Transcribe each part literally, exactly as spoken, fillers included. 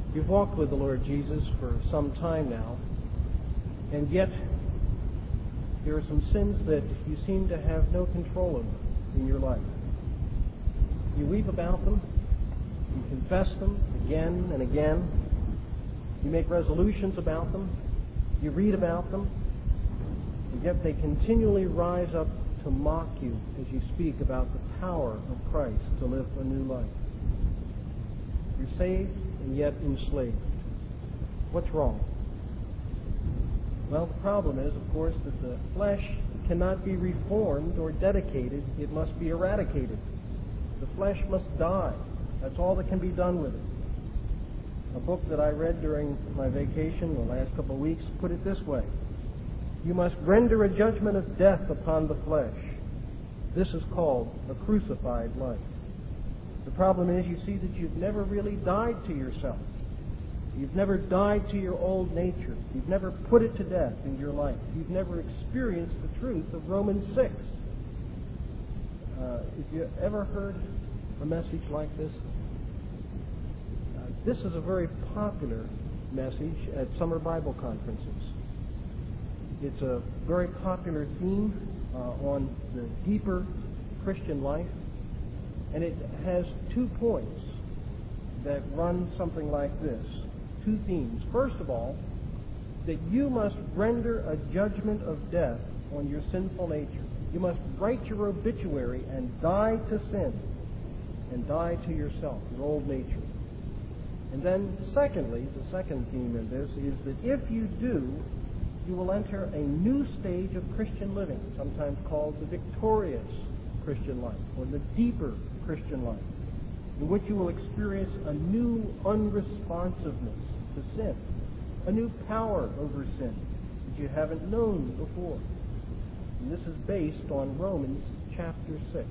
You've walked with the Lord Jesus for some time now, and yet there are some sins that you seem to have no control over in your life. You weep about them, you confess them again and again, you make resolutions about them, you read about them, and yet they continually rise up to mock you as you speak about the power of Christ to live a new life. You're saved and yet enslaved. What's wrong? Well, the problem is, of course, that the flesh cannot be reformed or dedicated. It must be eradicated. The flesh must die. That's all that can be done with it. A book that I read during my vacation the last couple of weeks put it this way: you must render a judgment of death upon the flesh. This is called a crucified life. The problem is, you see that you've never really died to yourself. You've never died to your old nature. You've never put it to death in your life. You've never experienced the truth of Romans six. Uh, have you ever heard a message like this? Uh, this is a very popular message at summer Bible conferences. It's a very popular theme uh, on the deeper Christian life. And it has two points that run something like this. Two themes. First of all, that you must render a judgment of death on your sinful nature. You must write your obituary and die to sin and die to yourself, your old nature. And then, secondly, the second theme in this is that if you do, you will enter a new stage of Christian living, sometimes called the victorious Christian life, or the deeper Christian life, in which you will experience a new unresponsiveness to sin, a new power over sin that you haven't known before. And this is based on Romans chapter six.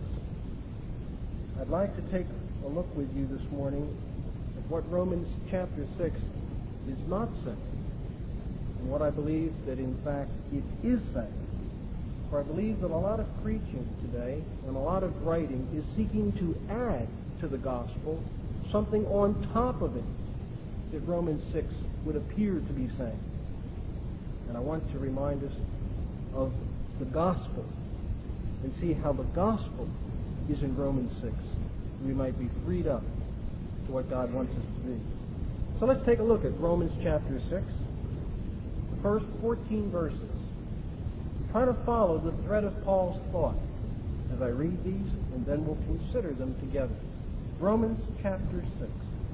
I'd like to take a look with you this morning at what Romans chapter six is not saying, and what I believe that in fact it is saying. For I believe that a lot of preaching today and a lot of writing is seeking to add to the gospel something on top of it that Romans six would appear to be saying. And I want to remind us of the gospel and see how the gospel is in Romans six. We might be freed up to what God wants us to be. So let's take a look at Romans chapter six, the first fourteen verses. Try to follow the thread of Paul's thought as I read these, and then we'll consider them together. Romans chapter six.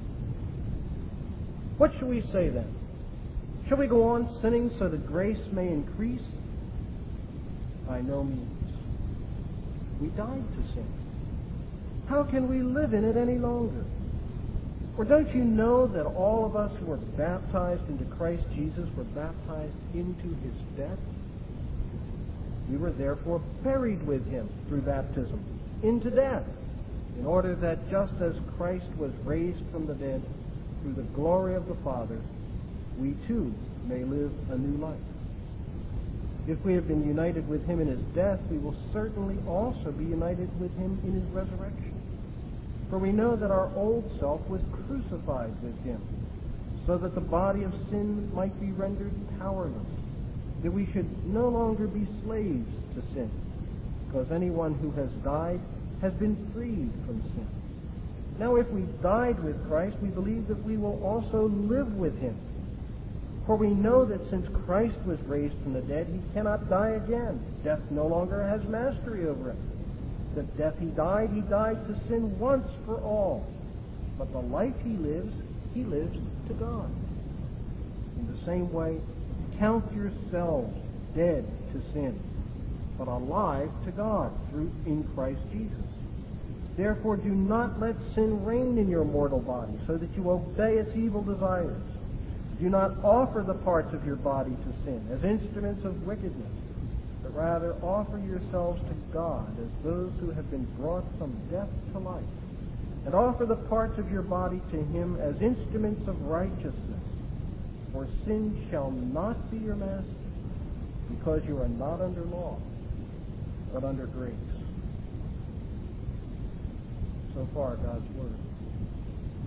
What shall we say then? Shall we go on sinning so that grace may increase? By no means. We died to sin. How can we live in it any longer? Or don't you know that all of us who were baptized into Christ Jesus were baptized into his death? We were therefore buried with him through baptism into death, in order that just as Christ was raised from the dead through the glory of the Father, we too may live a new life. If we have been united with him in his death, we will certainly also be united with him in his resurrection. For we know that our old self was crucified with him, so that the body of sin might be rendered powerless, that we should no longer be slaves to sin, because anyone who has died has been freed from sin. Now if we died with Christ, we believe that we will also live with him. For we know that since Christ was raised from the dead, he cannot die again. Death no longer has mastery over him. The death he died, he died to sin once for all. But the life he lives, he lives to God. In the same way, count yourselves dead to sin, but alive to God through in Christ Jesus. Therefore do not let sin reign in your mortal body, so that you obey its evil desires. Do not offer the parts of your body to sin as instruments of wickedness, but rather offer yourselves to God as those who have been brought from death to life, and offer the parts of your body to him as instruments of righteousness. For sin shall not be your master, because you are not under law, but under grace. So far, God's Word.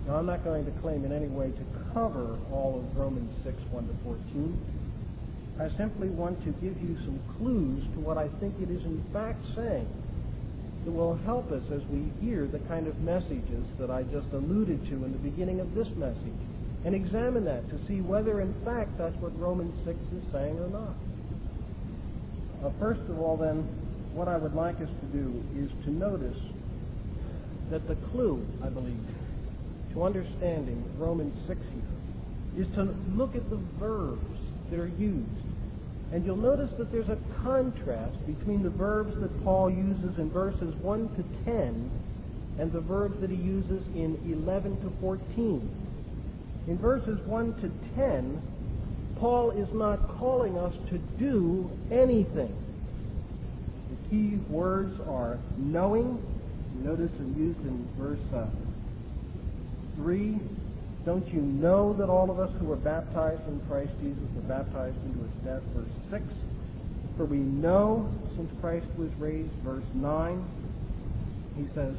Now, I'm not going to claim in any way to cover all of Romans six, one to fourteen. I simply want to give you some clues to what I think it is in fact saying that will help us as we hear the kind of messages that I just alluded to in the beginning of this message, and examine that to see whether in fact that's what Romans six is saying or not. Uh, first of all, then, what I would like us to do is to notice that the clue, I believe, to understanding Romans six here is to look at the verbs that are used. And you'll notice that there's a contrast between the verbs that Paul uses in verses one to ten and the verbs that he uses in eleven to fourteen. In verses one to ten, Paul is not calling us to do anything. The key words are knowing. Notice it's used in verse uh, three. Don't you know that all of us who were baptized in Christ Jesus were baptized into his death? Verse six. For we know, since Christ was raised. Verse nine. He says,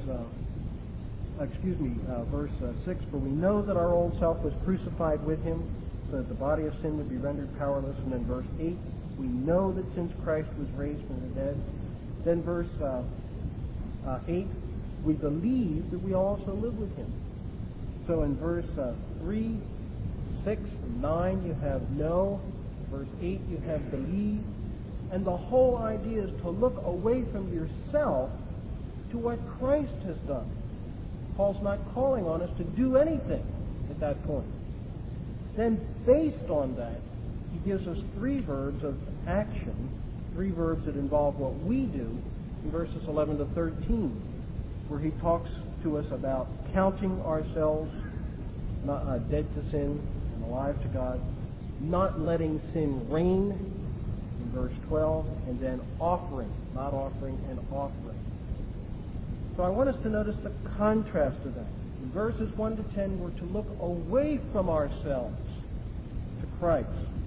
uh, excuse me, uh, verse uh, six. For we know that our old self was crucified with him, so that the body of sin would be rendered powerless. And then verse eight. We know that since Christ was raised from the dead. Then verse uh, uh, eight. We believe that we also live with him. So in verse uh, three, six, and nine, you have know. Verse eight, you have believe. And the whole idea is to look away from yourself to what Christ has done. Paul's not calling on us to do anything at that point. Then, based on that, he gives us three verbs of action, three verbs that involve what we do in verses eleven to thirteen, where he talks to us about counting ourselves not, uh, dead to sin and alive to God, not letting sin reign in verse twelve, and then offering, not offering, and offering. So I want us to notice the contrast of that. In verses one to ten, we're to look away from ourselves to Christ.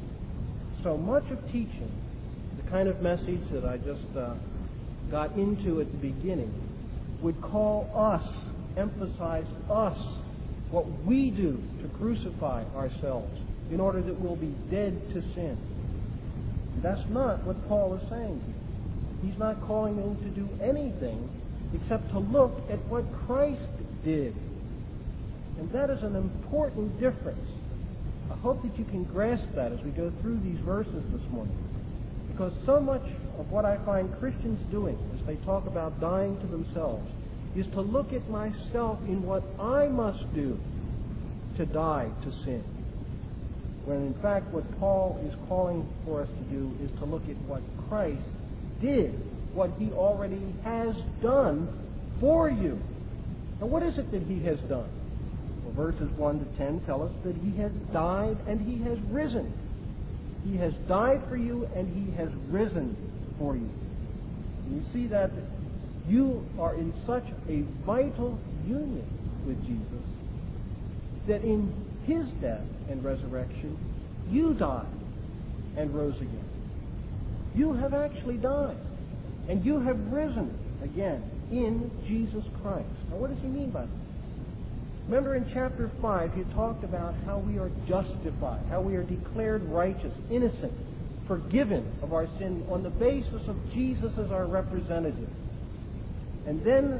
So much of teaching, the kind of message that I just uh, got into at the beginning, would call us, emphasize us, what we do to crucify ourselves in order that we'll be dead to sin. That's not what Paul is saying here. He's not calling them to do anything except to look at what Christ did. And that is an important difference. I hope that you can grasp that as we go through these verses this morning. Because so much of what I find Christians doing as they talk about dying to themselves is to look at myself in what I must do to die to sin. When in fact what Paul is calling for us to do is to look at what Christ did, what he already has done for you. Now what is it that he has done? Well, verses one to ten tell us that he has died and he has risen. He has died for you and he has risen for you. And you see that you are in such a vital union with Jesus that in his death and resurrection, you died and rose again. You have actually died, and you have risen again in Jesus Christ. Now, what does he mean by that? Remember in chapter five, he talked about how we are justified, how we are declared righteous, innocent, forgiven of our sin on the basis of Jesus as our representative. And then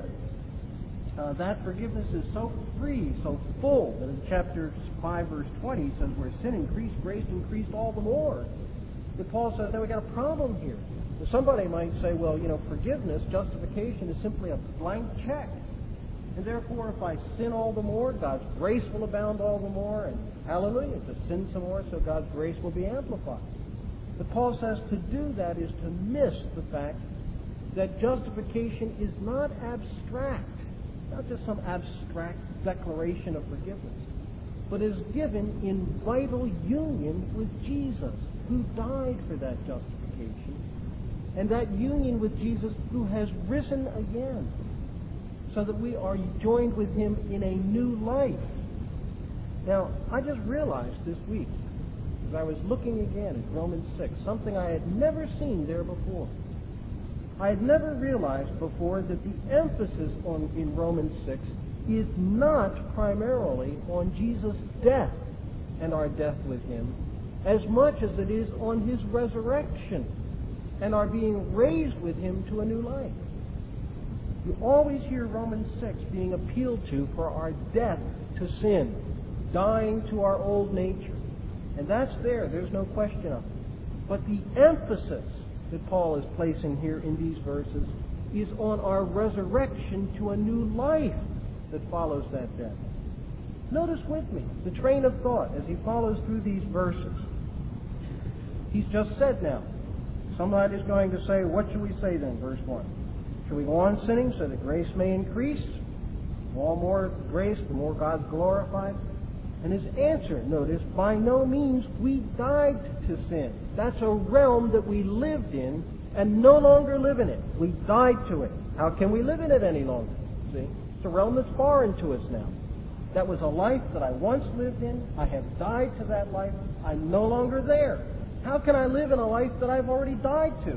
uh, that forgiveness is so free, so full, that in chapter five, verse twenty, it says, where sin increased, grace increased all the more. But Paul says, now we've got a problem here. Well, somebody might say, well, you know, forgiveness, justification is simply a blank check. And therefore, if I sin all the more, God's grace will abound all the more, and hallelujah, to sin some more, so God's grace will be amplified. But Paul says to do that is to miss the fact that justification is not abstract, not just some abstract declaration of forgiveness, but is given in vital union with Jesus, who died for that justification, and that union with Jesus, who has risen again, so that we are joined with him in a new life. Now, I just realized this week, as I was looking again at Romans six, something I had never seen there before. I had never realized before that the emphasis on in Romans six is not primarily on Jesus' death and our death with him, as much as it is on his resurrection and our being raised with him to a new life. You always hear Romans six being appealed to for our death to sin, dying to our old nature. And that's there, there's no question of it. But the emphasis that Paul is placing here in these verses is on our resurrection to a new life that follows that death. Notice with me the train of thought as he follows through these verses. He's just said now. Somebody's going to say, what should we say then? Verse one. Should we go on sinning so that grace may increase? The all more grace, the more God's glorified. And his answer, notice, by no means we died to sin. That's a realm that we lived in and no longer live in it. We died to it. How can we live in it any longer? See? It's a realm that's foreign to us now. That was a life that I once lived in. I have died to that life. I'm no longer there. How can I live in a life that I've already died to?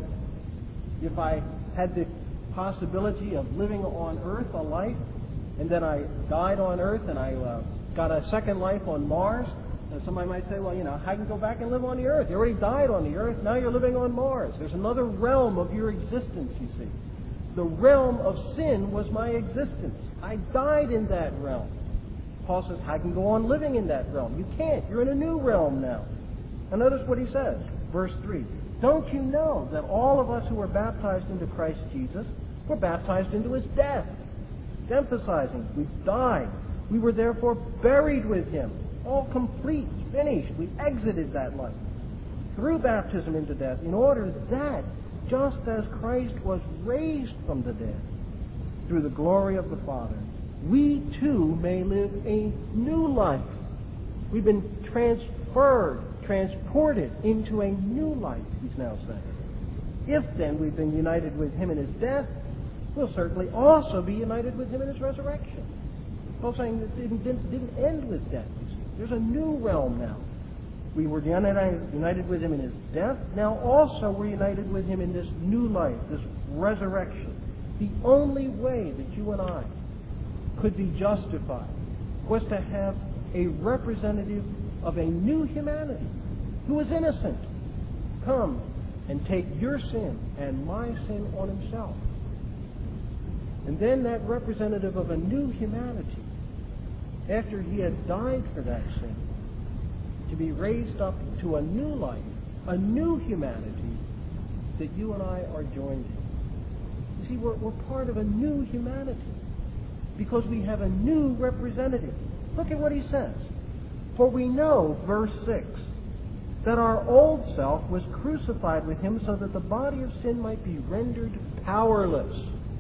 If I had the possibility of living on earth a life, and then I died on earth and I uh, got a second life on Mars, and somebody might say, well, you know, I can go back and live on the earth. You already died on the earth. Now you're living on Mars. There's another realm of your existence, you see. The realm of sin was my existence. I died in that realm. Paul says, I can go on living in that realm. You can't. You're in a new realm now. And notice what he says, verse three. Don't you know that all of us who were baptized into Christ Jesus were baptized into his death? It's emphasizing, we've died. We were therefore buried with him. All complete, finished. We exited that life through baptism into death, in order that, just as Christ was raised from the dead through the glory of the Father, we too may live a new life. We've been transferred, transported into a new life, he's now saying. If then we've been united with him in his death, we'll certainly also be united with him in his resurrection. Paul's saying it didn't, didn't, didn't end with death. There's a new realm now. We were united, united with him in his death. Now also we're united with him in this new life, this resurrection. The only way that you and I could be justified was to have a representative of a new humanity who was innocent come and take your sin and my sin on himself. And then that representative of a new humanity, after he had died for that sin, to be raised up to a new life, a new humanity that you and I are joined in. You see, we're, we're part of a new humanity because we have a new representative. Look at what he says. For we know, verse six, that our old self was crucified with him so that the body of sin might be rendered powerless.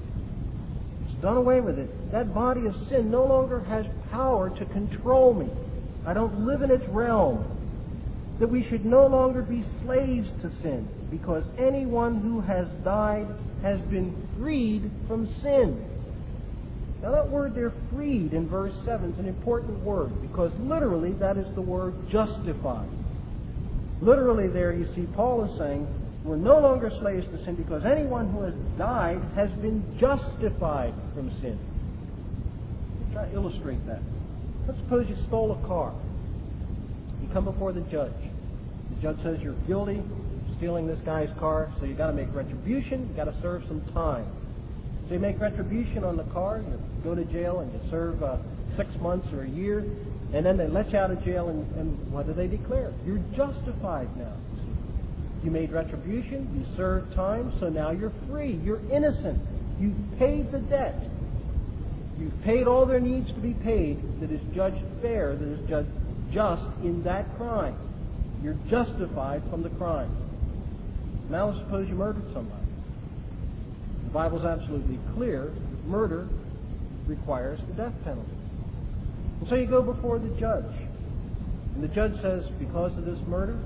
It's done away with it. That body of sin no longer has power to control me. I don't live in its realm. That we should no longer be slaves to sin, because anyone who has died has been freed from sin. Now that word there, freed, in verse seven is an important word, because literally that is the word justified. Literally there you see Paul is saying we're no longer slaves to sin because anyone who has died has been justified from sin. I'll try to illustrate that. Let's suppose you stole a car. You come before the judge. The judge says you're guilty of stealing this guy's car, so you've got to make retribution, you've got to serve some time. So you make retribution on the car, you go to jail and you serve uh, six months or a year, and then they let you out of jail, and, and what do they declare? You're justified now. You made retribution, you served time, so now you're free. You're innocent. You've paid the debt. You've paid all there needs to be paid that is judged fair, that is judged just in that crime. You're justified from the crime. Now suppose you murdered somebody. The Bible's absolutely clear that murder requires the death penalty. And so you go before the judge. And the judge says, because of this murder,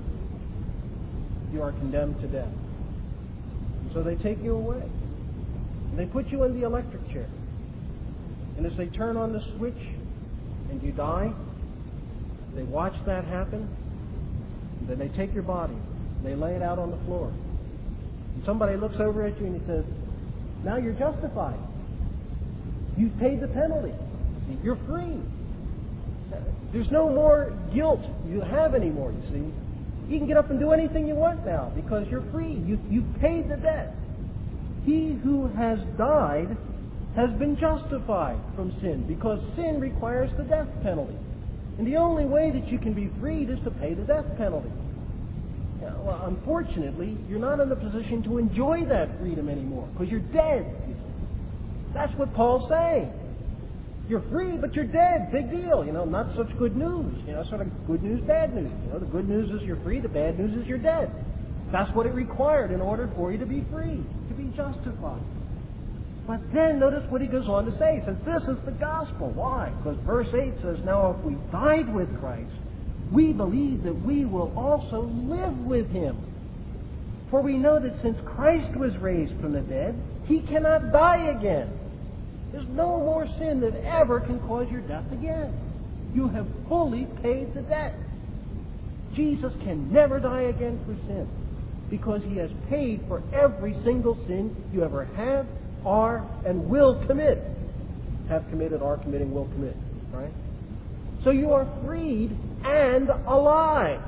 you are condemned to death. And so they take you away. And they put you in the electric chair. And as they turn on the switch and you die, they watch that happen. And then they take your body. And they lay it out on the floor. And somebody looks over at you and he says, now you're justified. You've paid the penalty. See, you're free. There's no more guilt you have anymore, you see. You can get up and do anything you want now because you're free. You, you've paid the debt. He who has died has been justified from sin because sin requires the death penalty. And the only way that you can be freed is to pay the death penalty. Now, well, unfortunately, you're not in a position to enjoy that freedom anymore because you're dead. That's what Paul's saying. You're free, but you're dead. Big deal. You know, not such good news. You know, sort of good news, bad news. You know, the good news is you're free. The bad news is you're dead. That's what it required in order for you to be free, to be justified. But then notice what he goes on to say. He says, this is the gospel. Why? Because verse eight says, now if we died with Christ, we believe that we will also live with him. For we know that since Christ was raised from the dead, he cannot die again. There's no more sin that ever can cause your death again. You have fully paid the debt. Jesus can never die again for sin because he has paid for every single sin you ever have, are, and will commit. Have committed, are committing, will commit. Right? So you are freed and alive.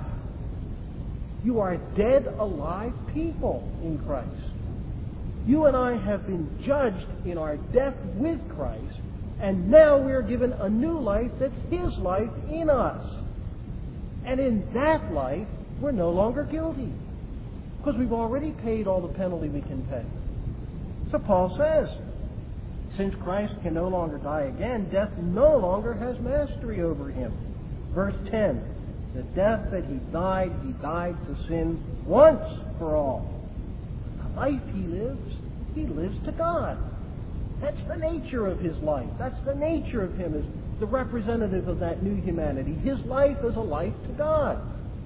You are dead, alive people in Christ. You and I have been judged in our death with Christ, and now we are given a new life that's his life in us. And in that life, we're no longer guilty because we've already paid all the penalty we can pay. So Paul says, since Christ can no longer die again, death no longer has mastery over him. Verse ten, the death that he died, he died to sin once for all. The life he lives, he lives to God. That's the nature of his life. That's the nature of him as the representative of that new humanity. His life is a life to God.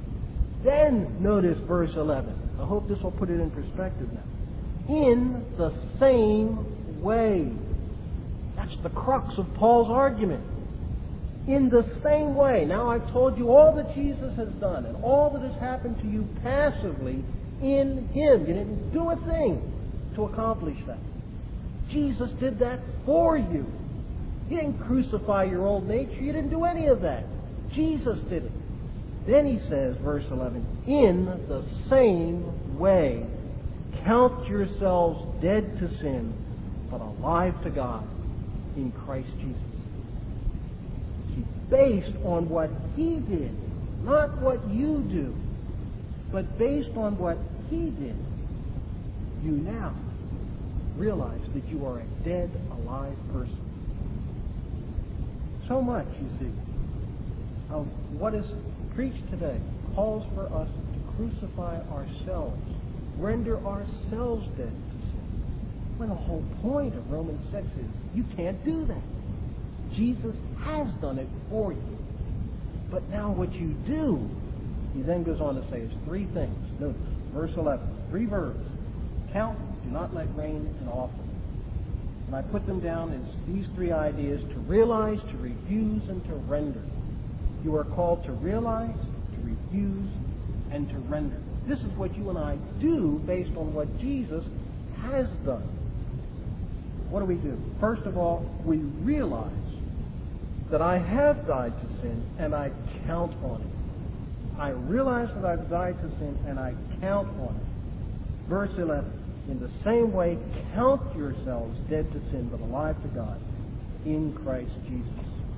Then notice verse eleven. I hope this will put it in perspective now. In the same way. That's the crux of Paul's argument. In the same way. Now I've told you all that Jesus has done and all that has happened to you passively in him. You didn't do a thing to accomplish that. Jesus did that for you. He didn't crucify your old nature. You didn't do any of that. Jesus did it. Then he says, verse eleven, in the same way, count yourselves dead to sin, but alive to God in Christ Jesus. See, based on what he did, not what you do, but based on what he did, you now realize that you are a dead, alive person. So much, you see, of what is preached today calls for us to crucify ourselves, render ourselves dead to sin. When the whole point of Romans six is you can't do that. Jesus has done it for you. But now what you do, he then goes on to say, is three things. Notice, verse eleven, three verbs. Count, do not let reign, and offer. And I put them down as these three ideas: to realize, to refuse, and to render. You are called to realize, to refuse, and to render. This is what you and I do based on what Jesus has done. What do we do? First of all, we realize that I have died to sin, and I count on it. I realize that I've died to sin, and I count on it. Verse eleven, in the same way, count yourselves dead to sin, but alive to God in Christ Jesus.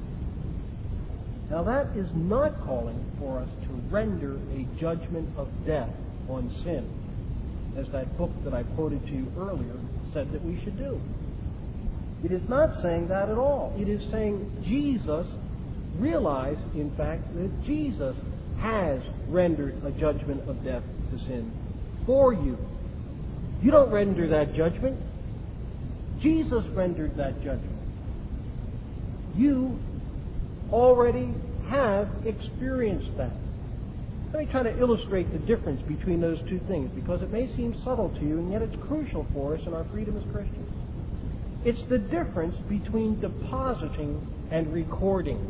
Now that is not calling for us to render a judgment of death on sin, as that book that I quoted to you earlier said that we should do. It is not saying that at all. It is saying Jesus, realize, in fact, that Jesus has rendered a judgment of death to sin for you. You don't render that judgment. Jesus rendered that judgment. You already have experienced that. Let me try to illustrate the difference between those two things, because it may seem subtle to you, and yet it's crucial for us in our freedom as Christians. It's the difference between depositing and recording.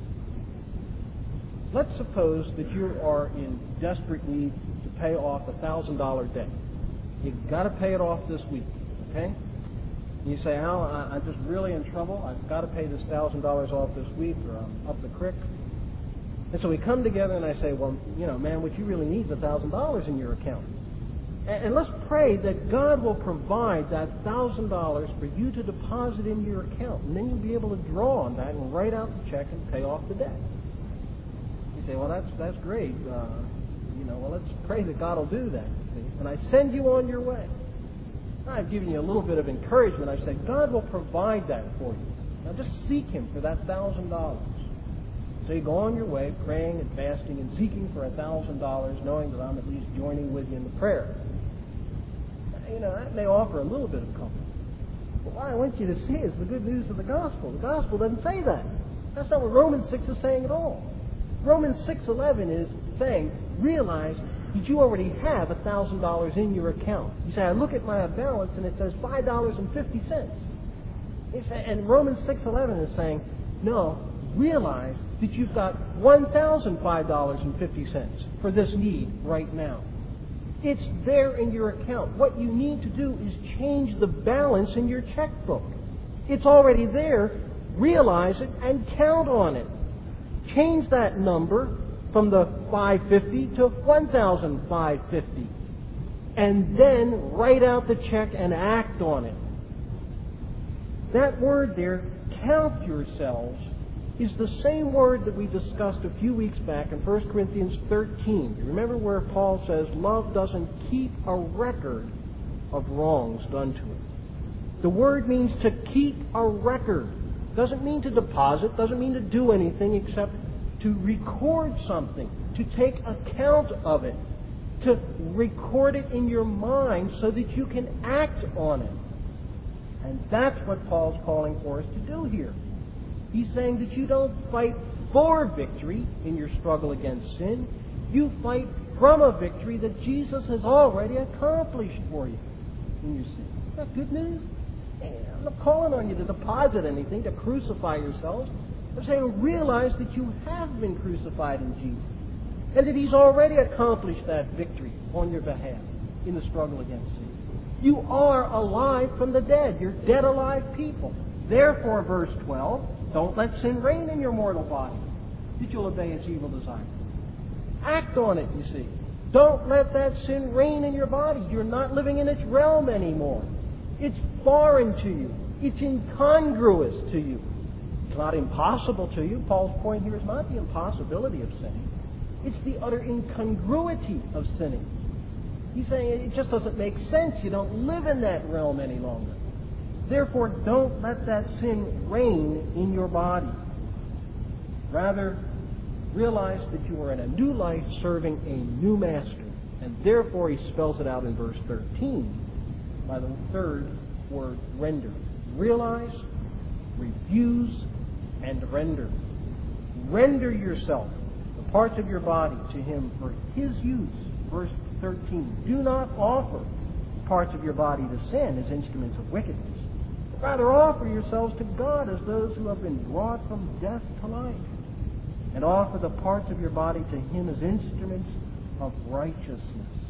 Let's suppose that you are in desperate need to pay off a one thousand dollars debt. You've got to pay it off this week, okay? And you say, Al, I, I'm just really in trouble. I've got to pay this one thousand dollars off this week or I'm up the creek. And so we come together and I say, well, you know, man, what you really need is one thousand dollars in your account. And, and let's pray that God will provide that one thousand dollars for you to deposit in your account. And then you'll be able to draw on that and write out the check and pay off the debt. You say, well, that's that's great. Uh, you know, well, let's pray that God will do that. See? And I send you on your way. I've given you a little bit of encouragement. I said, God will provide that for you. Now just seek Him for that one thousand dollars. So you go on your way, praying and fasting and seeking for one thousand dollars, knowing that I'm at least joining with you in the prayer. You know, that may offer a little bit of comfort. But what I want you to see is the good news of the gospel. The gospel doesn't say that. That's not what Romans six is saying at all. Romans six eleven is saying, realize that you already have one thousand dollars in your account. You say, I look at my balance and it says five dollars and fifty cents. And Romans six eleven is saying, no, realize that you've got one thousand five dollars and fifty cents for this need right now. It's there in your account. What you need to do is change the balance in your checkbook. It's already there. Realize it and count on it. Change that number from the five hundred fifty to one thousand five hundred fifty. And then write out the check and act on it. That word there, count yourselves, is the same word that we discussed a few weeks back in First Corinthians thirteen. You remember where Paul says love doesn't keep a record of wrongs done to it. The word means to keep a record. Doesn't mean to deposit, doesn't mean to do anything except to record something, to take account of it, to record it in your mind so that you can act on it. And that's what Paul's calling for us to do here. He's saying that you don't fight for victory in your struggle against sin. You fight from a victory that Jesus has already accomplished for you in your sin. Is that good news? I'm not calling on you to deposit anything, to crucify yourselves. I'm saying realize that you have been crucified in Jesus and that He's already accomplished that victory on your behalf in the struggle against sin. You are alive from the dead. You're dead alive people. Therefore, verse twelve, don't let sin reign in your mortal body, that you'll obey its evil desire. Act on it, you see. Don't let that sin reign in your body. You're not living in its realm anymore. It's foreign to you. It's incongruous to you. It's not impossible to you. Paul's point here is not the impossibility of sinning. It's the utter incongruity of sinning. He's saying it just doesn't make sense. You don't live in that realm any longer. Therefore, don't let that sin reign in your body. Rather, realize that you are in a new life serving a new master. And therefore, he spells it out in verse thirteen by the third word, render. Realize, refuse, and render. Render yourself, the parts of your body, to Him for His use. Verse thirteen. Do not offer parts of your body to sin as instruments of wickedness. Rather, offer yourselves to God as those who have been brought from death to life. And offer the parts of your body to Him as instruments of righteousness.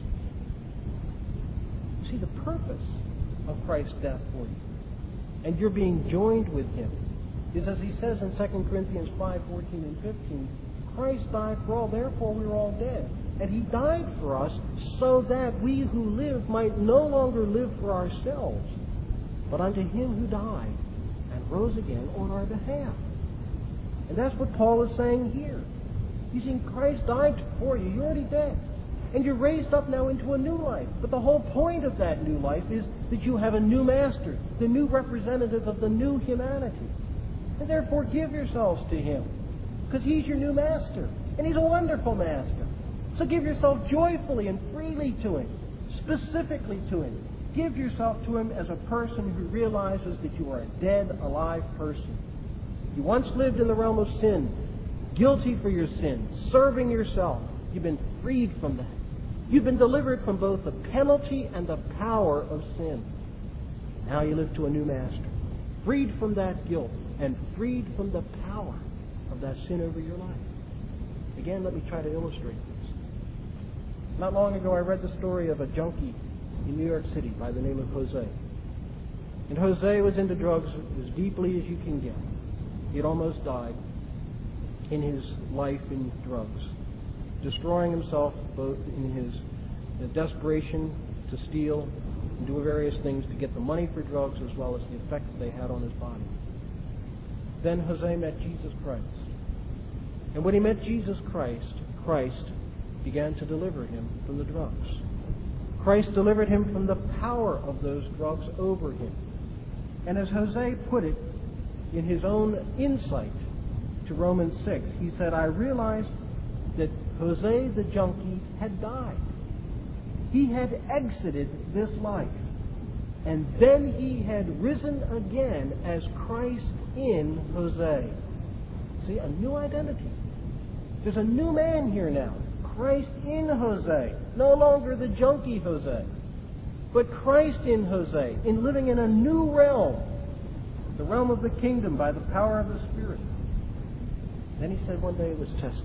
You see, the purpose of Christ's death for you, and you're being joined with Him, is as he says in Second Corinthians five, fourteen and fifteen, Christ died for all, therefore we are all dead. And He died for us so that we who live might no longer live for ourselves, but unto Him who died and rose again on our behalf. And that's what Paul is saying here. He's saying Christ died for you. You're already dead. And you're raised up now into a new life. But the whole point of that new life is that you have a new master, the new representative of the new humanity. And therefore give yourselves to Him, because He's your new master. And He's a wonderful master. So give yourself joyfully and freely to Him, specifically to Him. Give yourself to Him as a person who realizes that you are a dead, alive person. You once lived in the realm of sin, guilty for your sin, serving yourself. You've been freed from that. You've been delivered from both the penalty and the power of sin. Now you live to a new master, freed from that guilt and freed from the power of that sin over your life. Again, let me try to illustrate this. Not long ago, I read the story of a junkie in New York City by the name of Jose. And Jose was into drugs as deeply as you can get. He had almost died in his life in drugs, destroying himself both in his desperation to steal and do various things to get the money for drugs as well as the effect that they had on his body. Then Jose met Jesus Christ. And when he met Jesus Christ, Christ began to deliver him from the drugs. Christ delivered him from the power of those drugs over him. And as Jose put it in his own insight to Romans six, he said, I realized that Jose the junkie had died. He had exited this life. And then he had risen again as Christ in Jose. See, a new identity. There's a new man here now. Christ in Jose. No longer the junkie Jose, but Christ in Jose, in living in a new realm, the realm of the kingdom by the power of the Spirit. Then he said one day it was tested.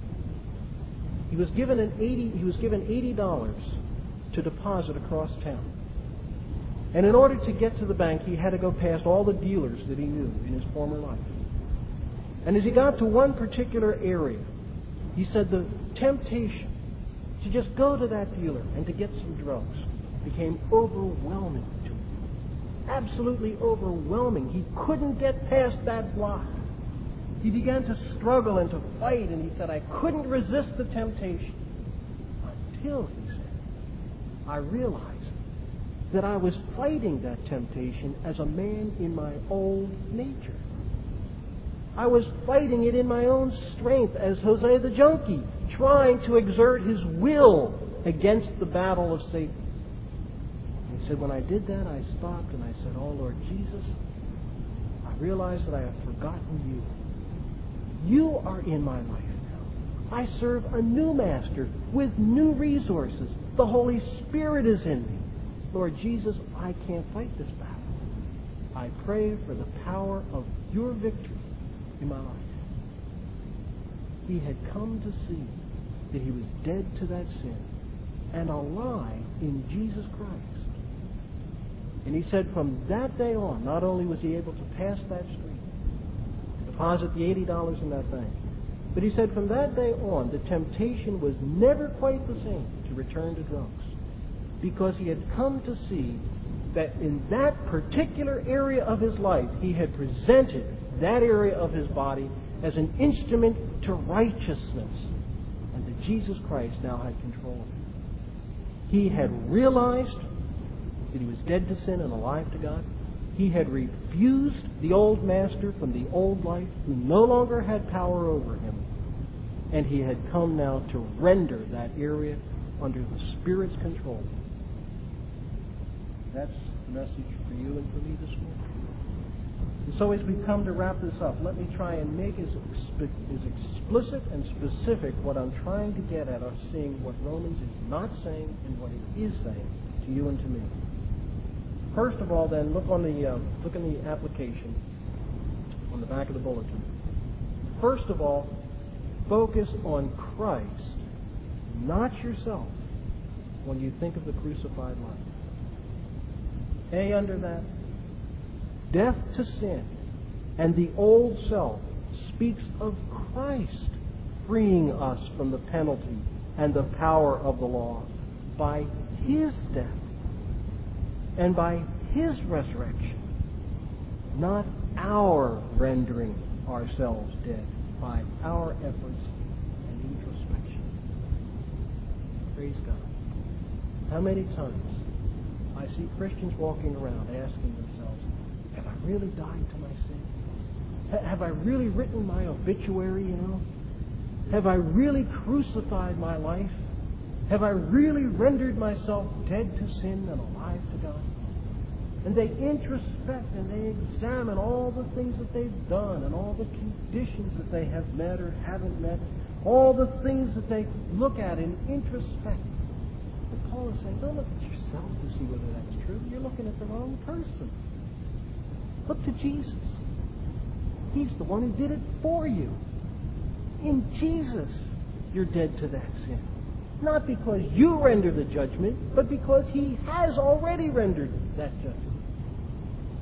He was given an eighty. He was given eighty dollars to deposit across town, and in order to get to the bank, he had to go past all the dealers that he knew in his former life. And as he got to one particular area, he said the temptation to just go to that dealer and to get some drugs became overwhelming to him. Absolutely overwhelming. He couldn't get past that block. He began to struggle and to fight, and he said, I couldn't resist the temptation until, he said, I realized that I was fighting that temptation as a man in my old nature. I was fighting it in my own strength as Jose the junkie, trying to exert his will against the battle of Satan. And he said, when I did that, I stopped and I said, oh, Lord Jesus, I realize that I have forgotten you. You are in my life now. I serve a new master with new resources. The Holy Spirit is in me. Lord Jesus, I can't fight this battle. I pray for the power of your victory in my life. He had come to see that he was dead to that sin and alive in Jesus Christ. And he said from that day on, not only was he able to pass that street, deposit the eighty dollars in that bank, but he said from that day on, the temptation was never quite the same to return to drugs, because he had come to see that in that particular area of his life, he had presented that area of his body as an instrument to righteousness, and that Jesus Christ now had control of it. He had realized that he was dead to sin and alive to God. He had refused the old master from the old life who no longer had power over him, and he had come now to render that area under the Spirit's control. That's the message for you and for me this morning. And so as we come to wrap this up, let me try and make as, as explicit and specific what I'm trying to get at us seeing what Romans is not saying and what it is saying to you and to me. First of all, then, look on the uh, look in the application on the back of the bulletin. First of all, focus on Christ, not yourself, when you think of the crucified life. A, under that, death to sin and the old self speaks of Christ freeing us from the penalty and the power of the law by His death and by His resurrection, not our rendering ourselves dead by our efforts and introspection. Praise God. How many times I see Christians walking around asking themselves, have I really died to my sin? Have I really written my obituary, you know? Have I really crucified my life? Have I really rendered myself dead to sin and alive to God? And they introspect and they examine all the things that they've done and all the conditions that they have met or haven't met, all the things that they look at and introspect. But Paul is saying, don't look at yourself to see whether that's true. You're looking at the wrong person. Look to Jesus. He's the one who did it for you. In Jesus, you're dead to that sin. Not because you render the judgment, but because He has already rendered that judgment.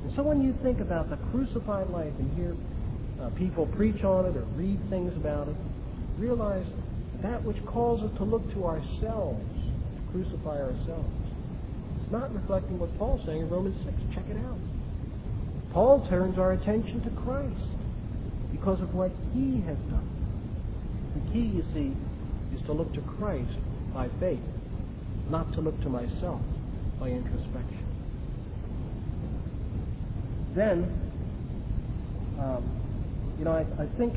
And so when you think about the crucified life and hear uh, people preach on it or read things about it, realize that which calls us to look to ourselves, to crucify ourselves, it's not reflecting what Paul's saying in Romans six. Check it out. Paul turns our attention to Christ because of what He has done. The key, you see, is to look to Christ by faith, not to look to myself by introspection. Then, um, you know, I, I think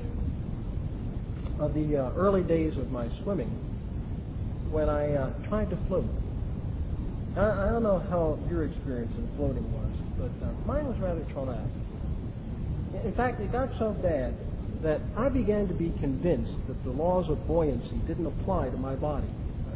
of the uh, early days of my swimming when I uh, tried to float. I, I don't know how your experience in floating was, but uh, mine was rather traumatic. In fact, it got so bad that I began to be convinced that the laws of buoyancy didn't apply to my body.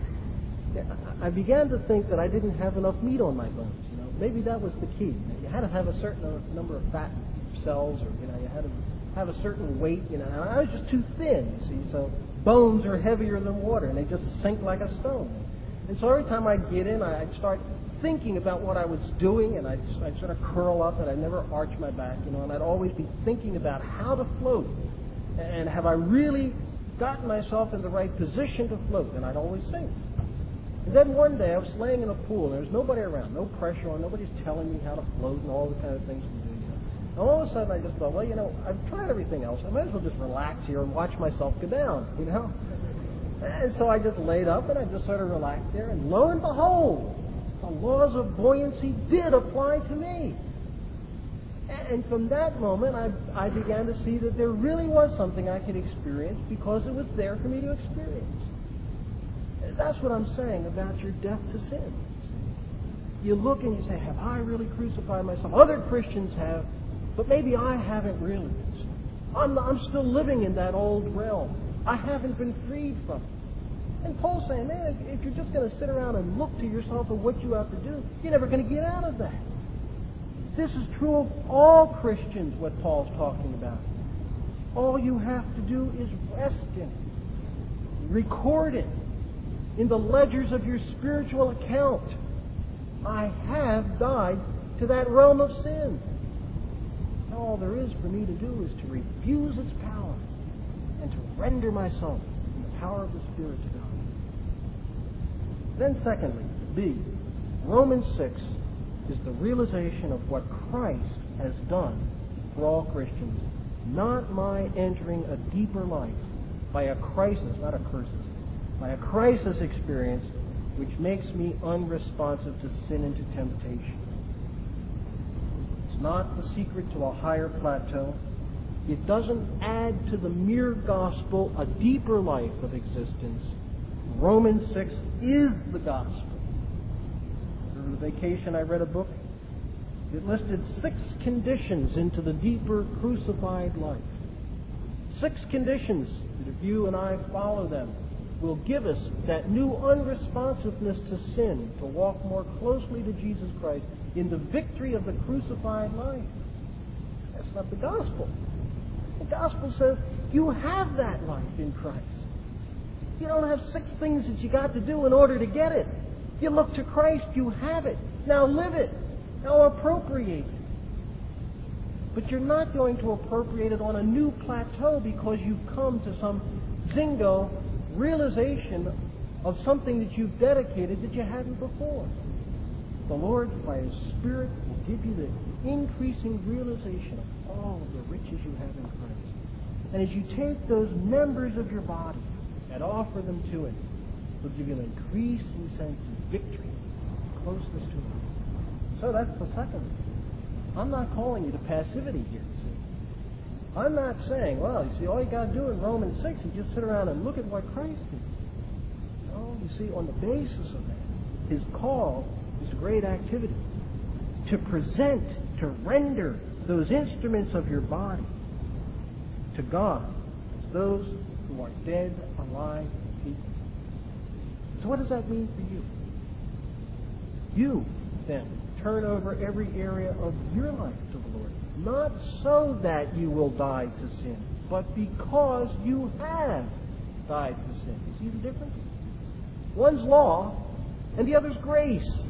I began to think that I didn't have enough meat on my bones. You know, maybe that was the key. You had to have a certain number of fat cells, or you know, you had to have a certain weight. You know, and I was just too thin. You see, so bones are heavier than water, and they just sink like a stone. And so every time I'd get in, I'd start thinking about what I was doing, and I'd, I'd sort of curl up, and I'd never arch my back, you know, and I'd always be thinking about how to float, and have I really gotten myself in the right position to float, and I'd always sink. And then one day I was laying in a pool, and there was nobody around, no pressure on, nobody's telling me how to float and all the kind of things we do. You know. And all of a sudden I just thought, well, you know, I've tried everything else. I might as well just relax here and watch myself go down, you know. And so I just laid up and I just sort of relaxed there, and lo and behold, the laws of buoyancy did apply to me. And from that moment, I, I began to see that there really was something I could experience because it was there for me to experience. That's what I'm saying about your death to sin. You look and you say, have I really crucified myself? Other Christians have, but maybe I haven't really. I'm, I'm still living in that old realm. I haven't been freed from it. And Paul's saying, man, if, if you're just going to sit around and look to yourself and what you have to do, you're never going to get out of that. This is true of all Christians, what Paul's talking about. All you have to do is rest in it. Record it in the ledgers of your spiritual account. I have died to that realm of sin. Now all there is for me to do is to refuse its power and to render myself in the power of the Spirit to God. Then secondly, B, Romans six is the realization of what Christ has done for all Christians, not my entering a deeper life by a crisis, not a crisis, by a crisis experience which makes me unresponsive to sin and to temptation. It's not the secret to a higher plateau. It doesn't add to the mere gospel a deeper life of existence. Romans six is the gospel. During the vacation, I read a book. It listed six conditions into the deeper crucified life. Six conditions that if you and I follow them, will give us that new unresponsiveness to sin, to walk more closely to Jesus Christ in the victory of the crucified life. That's not the gospel. The gospel says you have that life in Christ. You don't have six things that you got to do in order to get it. You look to Christ, you have it. Now live it. Now appropriate it. But you're not going to appropriate it on a new plateau because you've come to some zingo realization of something that you've dedicated that you hadn't before. The Lord, by His Spirit, will give you the increasing realization of all of the riches you have in Christ. And as you take those members of your body and offer them to Him, it'll give you an increasing sense of victory, closeness to Him. So that's the second. I'm not calling you to passivity here, you see. I'm not saying, well, you see, all you got to do in Romans six is just sit around and look at what Christ did. No, you see, on the basis of that, His call is a great activity. To present, to render those instruments of your body to God as those who are dead, alive people. So what does that mean for you? You, then, turn over every area of your life to the Lord. Not so that you will die to sin, but because you have died to sin. You see the difference? One's law and the other's grace.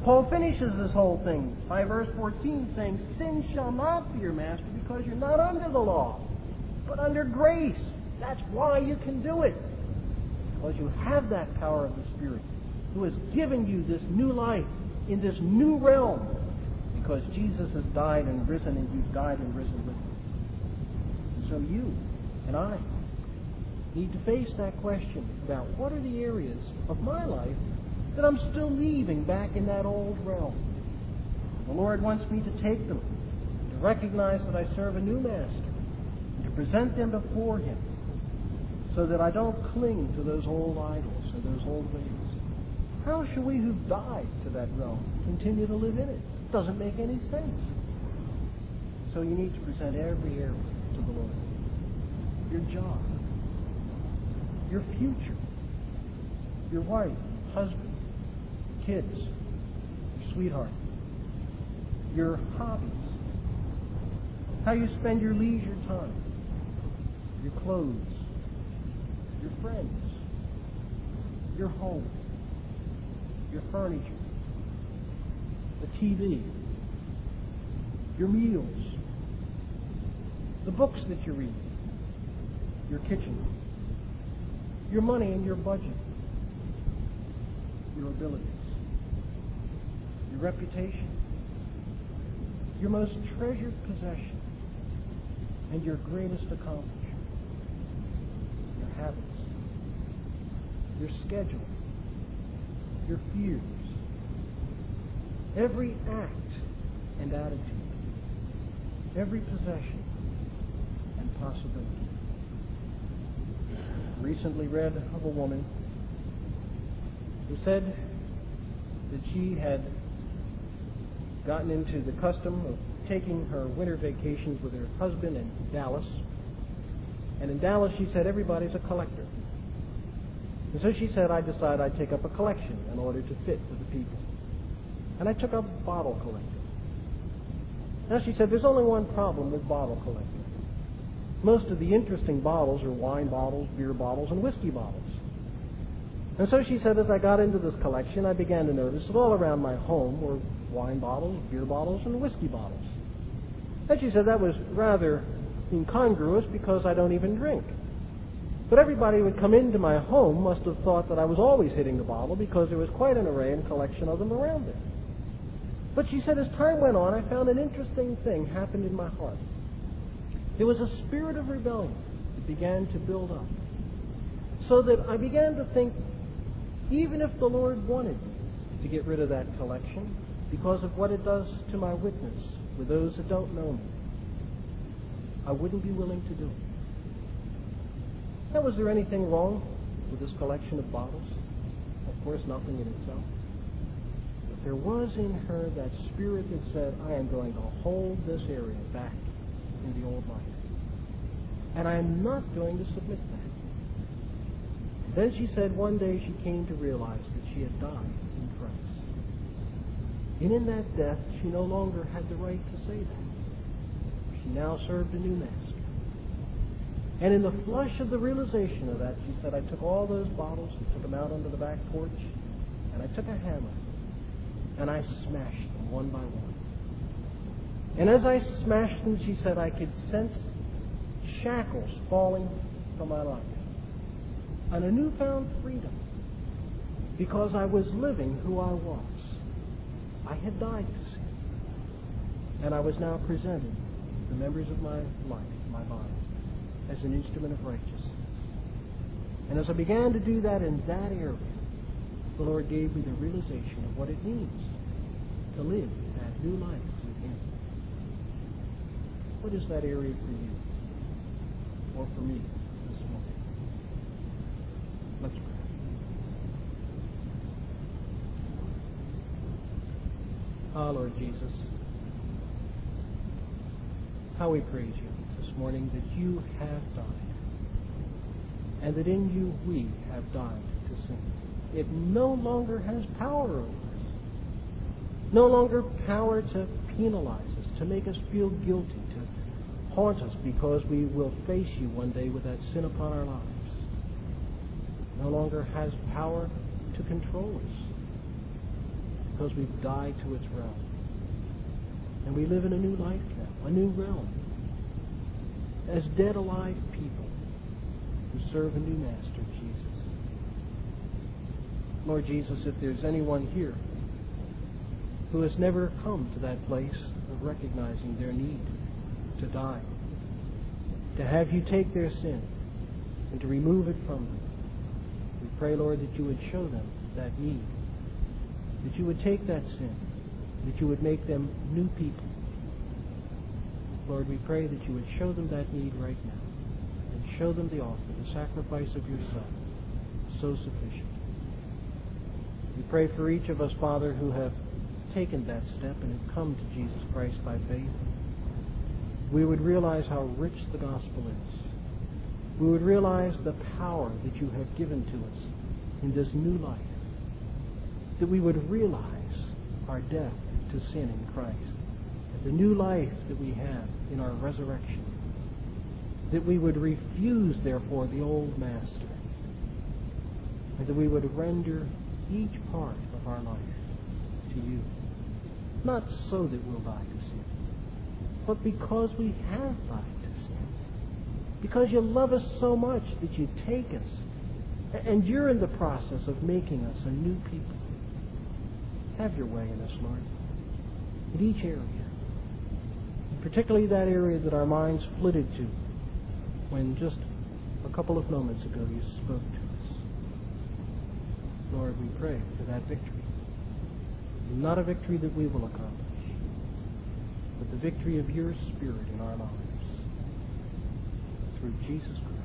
Paul finishes this whole thing by verse fourteen saying, sin shall not be your master because you're not under the law, but under grace. That's why you can do it. Because you have that power of the Spirit who has given you this new life in this new realm. Because Jesus has died and risen, and you've died and risen with him. And so you and I need to face that question about what are the areas of my life that I'm still leaving back in that old realm. The Lord wants me to take them, to recognize that I serve a new master, and to present them before him so that I don't cling to those old idols and those old ways. How shall we who've died to that realm continue to live in it? It doesn't make any sense. So you need to present every area to the Lord. Your job, your future, your wife, husband, kids, your sweetheart, your hobbies, how you spend your leisure time, your clothes, your friends, your home, your furniture, the T V, your meals, the books that you read, your kitchen, your money and your budget, your abilities, your reputation, your most treasured possession, and your greatest accomplishment, your habits, your schedule, your fears, every act and attitude, every possession and possibility. I recently read of a woman who said that she had gotten into the custom of taking her winter vacations with her husband in Dallas. And in Dallas, she said, everybody's a collector. And so she said, I decided I'd take up a collection in order to fit with the people. And I took up bottle collecting. Now, she said, there's only one problem with bottle collecting. Most of the interesting bottles are wine bottles, beer bottles, and whiskey bottles. And so she said, as I got into this collection, I began to notice that all around my home were wine bottles, beer bottles, and whiskey bottles. And she said that was rather incongruous because I don't even drink. But everybody who would come into my home must have thought that I was always hitting the bottle because there was quite an array and collection of them around there. But she said, as time went on, I found an interesting thing happened in my heart. There was a spirit of rebellion that began to build up. So that I began to think, even if the Lord wanted to get rid of that collection because of what it does to my witness with those that don't know me, I wouldn't be willing to do it. Now, was there anything wrong with this collection of bottles? Of course, nothing in itself. But there was in her that spirit that said, I am going to hold this area back in the old life. And I am not going to submit to that. Then she said one day she came to realize that she had died in Christ. And in that death, she no longer had the right to say that. She now served a new master. And in the flush of the realization of that, she said, I took all those bottles and took them out onto the back porch, and I took a hammer, and I smashed them one by one. And as I smashed them, she said, I could sense shackles falling from my life. And a newfound freedom, because I was living who I was. I had died to sin, and I was now presenting the members of my life, my body, as an instrument of righteousness. And as I began to do that in that area, the Lord gave me the realization of what it means to live that new life with Him. What is that area for you, or for me? Let's pray. Ah, Lord Jesus, how we praise you this morning that you have died, and that in you we have died to sin. It no longer has power over us, no longer power to penalize us, to make us feel guilty, to haunt us because we will face you one day with that sin upon our lives. No longer has power to control us. because we've died to its realm. And we live in a new life now, a new realm, as dead alive people who serve a new master, Jesus. Lord Jesus, if there's anyone here who has never come to that place of recognizing their need to die, to have you take their sin and to remove it from them, we pray, Lord, that you would show them that need, that you would take that sin, that you would make them new people. Lord, we pray that you would show them that need right now and show them the offer, the sacrifice of your Son, so sufficient. We pray for each of us, Father, who have taken that step and have come to Jesus Christ by faith. We would realize how rich the gospel is. We would realize the power that you have given to us in this new life. That we would realize our death to sin in Christ. The new life that we have in our resurrection. That we would refuse, therefore, the old master. And that we would render each part of our life to you. Not so that we'll die to sin, but because we have died to sin. Because you love us so much that you take us. And you're in the process of making us a new people. Have your way in us, Lord. In each area. Particularly that area that our minds flitted to when just a couple of moments ago you spoke to us. Lord, we pray for that victory. Not a victory that we will accomplish, but the victory of your Spirit in our lives. Through Jesus Christ.